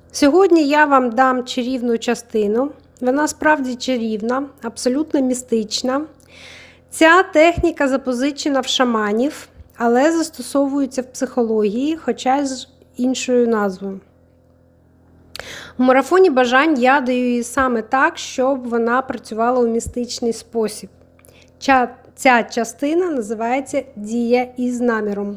Сьогодні я вам дам чарівну частину. Вона справді чарівна, абсолютно містична. Ця техніка запозичена в шаманів, але застосовується в психології, хоча з іншою назвою. У марафоні бажань я даю її саме так, щоб вона працювала у містичний спосіб. Ця частина називається «Дія із наміром».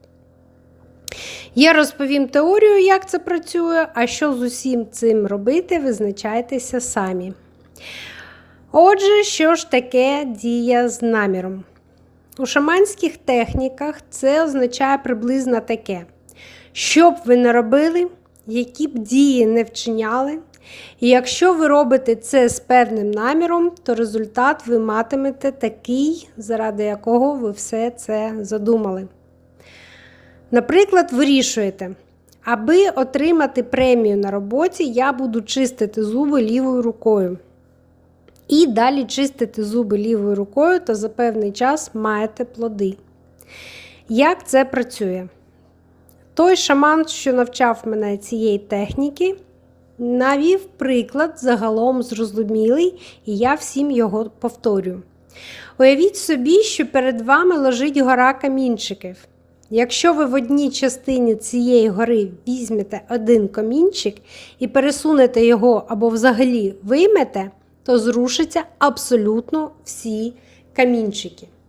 Я розповім теорію, як це працює, а що з усім цим робити, визначайтеся самі. Отже, що ж таке дія з наміром? У шаманських техніках це означає приблизно таке. Що б ви не робили, які б дії не вчиняли, і якщо ви робите це з певним наміром, то результат ви матимете такий, заради якого ви все це задумали. Наприклад, вирішуєте, аби отримати премію на роботі, я буду чистити зуби лівою рукою. І далі чистити зуби лівою рукою, то за певний час маєте плоди. Як це працює? Той шаман, що навчав мене цієї техніки, навів приклад загалом зрозумілий, і я всім його повторюю. Уявіть собі, що перед вами лежить гора камінчиків. Якщо ви в одній частині цієї гори візьмете один камінчик і пересунете його або взагалі виймете, то зрушаться абсолютно всі камінчики.